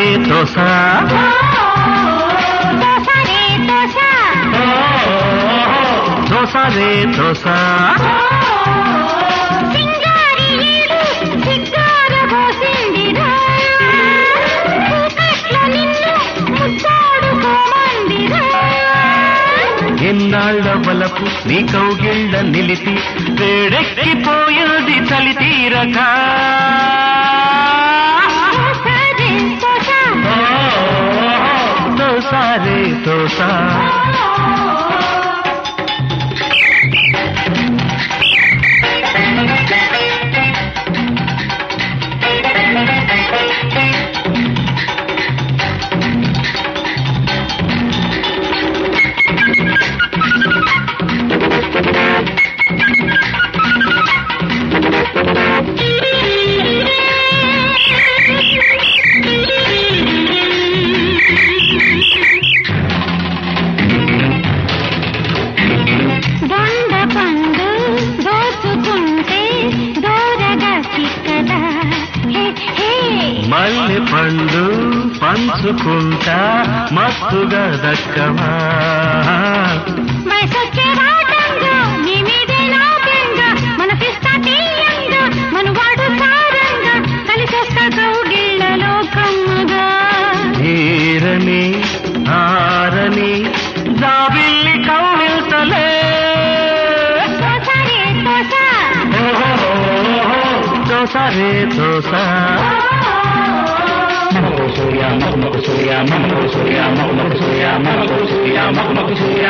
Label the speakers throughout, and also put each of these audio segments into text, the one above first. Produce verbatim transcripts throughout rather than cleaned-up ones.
Speaker 1: రే తోసా దోసా రే దోసా ఎన్నాళ్ళ వలపు నీ కౌగిళ్ళ నిలిపి వేడెక్కిపోయేది చలి తీరక దోసా రే దోసా మల్లె పండు పంచుకుంటా మత్తుగా దక్కమా ఈరని ఆరని జాబిల్లి కౌగిల్తలే దోసా రే dosa Surya, Mama Surya, Mama Surya, Mama Surya, Mama Surya, Mama Surya.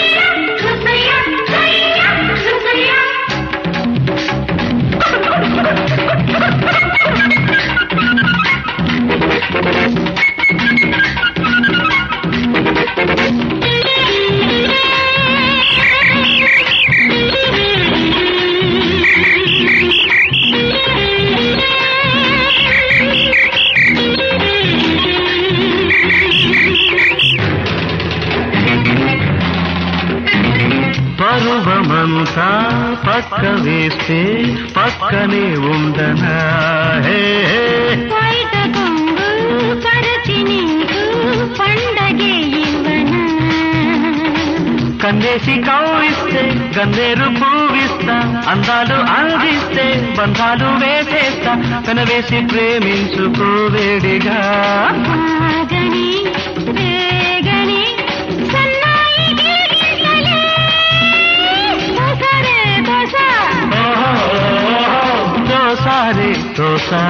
Speaker 1: పరువమంతా పక్క వేస్తే పక్కనే ఉండనా హే కన్నేసి కౌవిస్తే గన్నేరు పూవిస్తా అందాలు అందిస్తే బంధాలు వేసేస్తా కనవేసి ప్రేమించుకోవేడిగా దోసా రే దోసా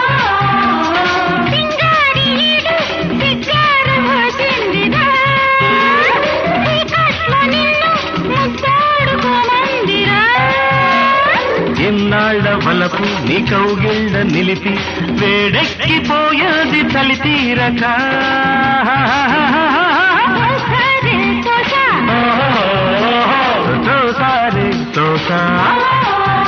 Speaker 1: ఎన్నాళ్ళ వలపు నీ కౌగిళ్ళ నిలిపి వేడెక్కిపోయేది చలి తీరక దోసా రే దోసా